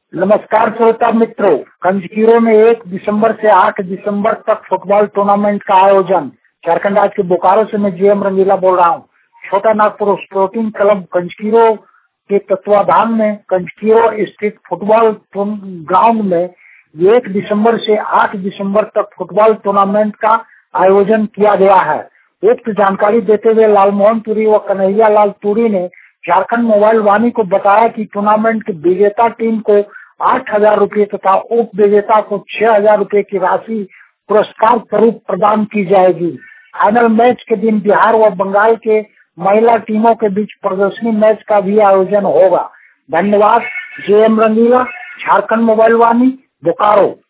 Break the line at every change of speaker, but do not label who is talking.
नमस्कार श्रोता मित्रों, कंजकीरो में 1 दिसंबर से 8 दिसंबर तक फुटबॉल टूर्नामेंट का आयोजन। झारखंड राज्य के बोकारो से मैं जीएम रंगीला बोल रहा हूँ। छोटा नागपुर स्पोर्टिंग क्लब कंजकीरो के तत्वाधान में कंजकीरो स्थित फुटबॉल ग्राउंड में 1 दिसंबर से 8 दिसंबर तक फुटबॉल टूर्नामेंट का आयोजन किया गया है। उक्त जानकारी देते हुए लालमोहन तुरी व कन्हैया लाल तुरी ने झारखंड मोबाइल वाणी को बताया कि टूर्नामेंट की विजेता टीम को 8,000 रुपये तथा उप विजेता को 6,000 रुपये की राशि पुरस्कार स्वरूप प्रदान की जाएगी। फाइनल मैच के दिन बिहार व बंगाल के महिला टीमों के बीच प्रदर्शनी मैच का भी आयोजन होगा। धन्यवाद। J M Rangila, Jharkhand mobile Vani, Bokaro.